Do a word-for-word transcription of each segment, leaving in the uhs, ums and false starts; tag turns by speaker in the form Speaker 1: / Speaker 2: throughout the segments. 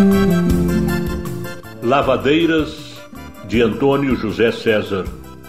Speaker 1: Lavadeiras, de Antônio José César.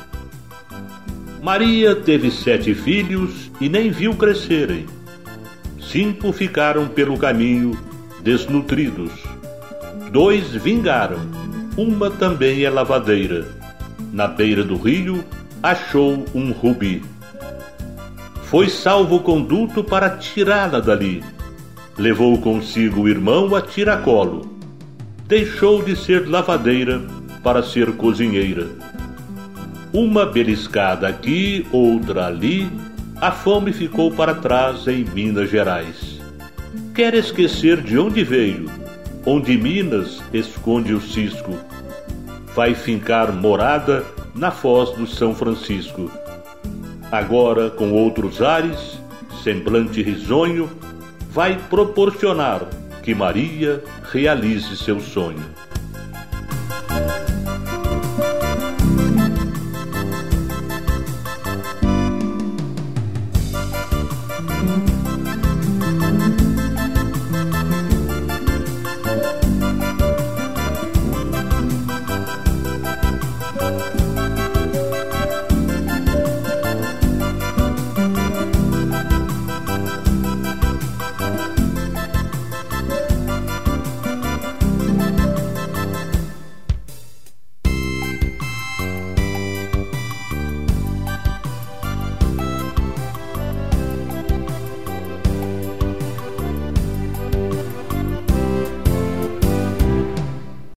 Speaker 1: Maria teve sete filhos e nem viu crescerem. Cinco ficaram pelo caminho, desnutridos. Dois vingaram, uma também é lavadeira. Na beira do rio, achou um rubi. Foi salvo-conduto para tirá-la dali. Levou consigo o irmão a tiracolo. Deixou de ser lavadeira para ser cozinheira. Uma beliscada aqui, outra ali, a fome ficou para trás em Minas Gerais. Quer esquecer de onde veio, onde Minas esconde o cisco. Vai fincar morada na foz do São Francisco. Agora, com outros ares, semblante risonho, vai proporcionar que Maria realize seu sonho.